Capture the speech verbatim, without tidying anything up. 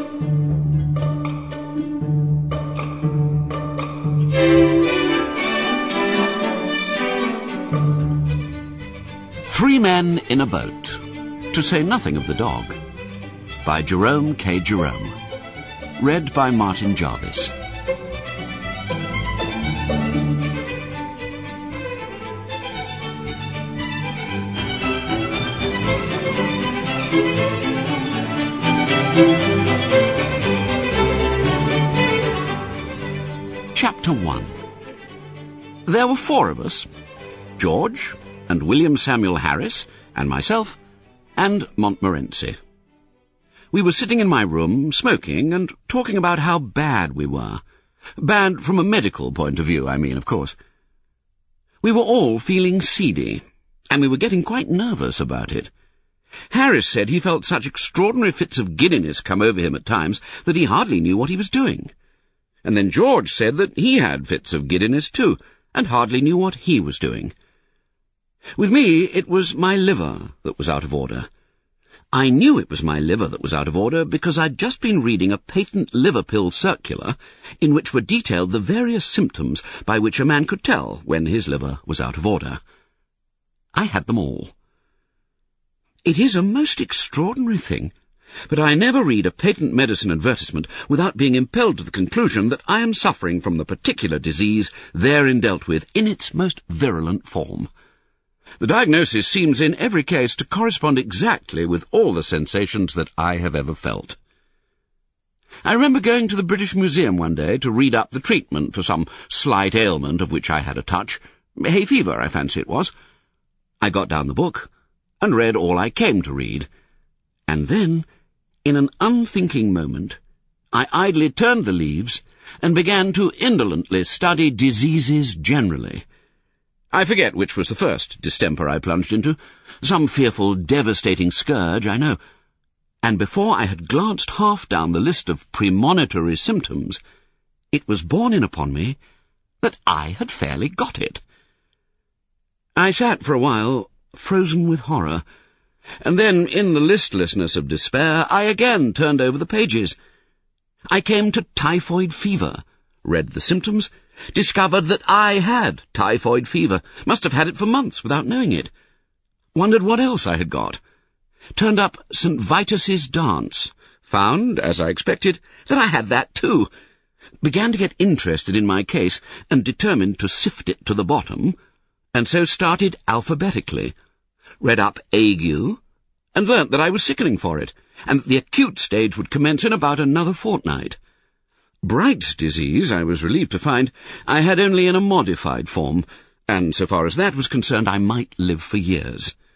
Three Men in a Boat, to say nothing of the dog, by Jerome K. Jerome. Read by Martin Jarvis. Chapter one. There were four of us: George, and William Samuel Harris, and myself, and Montmorency. We were sitting in my room, smoking, and talking about how bad we were. Bad from a medical point of view, I mean, of course. We were all feeling seedy, and we were getting quite nervous about it. Harris said he felt such extraordinary fits of giddiness come over him at times that he hardly knew what he was doing. And then George said that he had fits of giddiness too, and hardly knew what he was doing. With me, it was my liver that was out of order. I knew it was my liver that was out of order because I'd just been reading a patent liver pill circular in which were detailed the various symptoms by which a man could tell when his liver was out of order. I had them all. It is a most extraordinary thing, but I never read a patent medicine advertisement without being impelled to the conclusion that I am suffering from the particular disease therein dealt with in its most virulent form. The diagnosis seems in every case to correspond exactly with all the sensations that I have ever felt. I remember going to the British Museum one day to read up the treatment for some slight ailment of which I had a touch. Hay fever, I fancy it was. I got down the book and read all I came to read. And then, in an unthinking moment, I idly turned the leaves and began to indolently study diseases generally. I forget which was the first distemper I plunged into. Some fearful, devastating scourge, I know. And before I had glanced half down the list of premonitory symptoms, it was borne in upon me that I had fairly got it. I sat for a while, frozen with horror, and then, in the listlessness of despair, I again turned over the pages. I came to typhoid fever, read the symptoms, discovered that I had typhoid fever, must have had it for months without knowing it. Wondered what else I had got. Turned up Saint Vitus's dance. Found, as I expected, that I had that too. Began to get interested in my case and determined to sift it to the bottom, and so started alphabetically. Read up ague, and learnt that I was sickening for it, and that the acute stage would commence in about another fortnight. Bright's disease, I was relieved to find, I had only in a modified form, and so far as that was concerned I might live for years.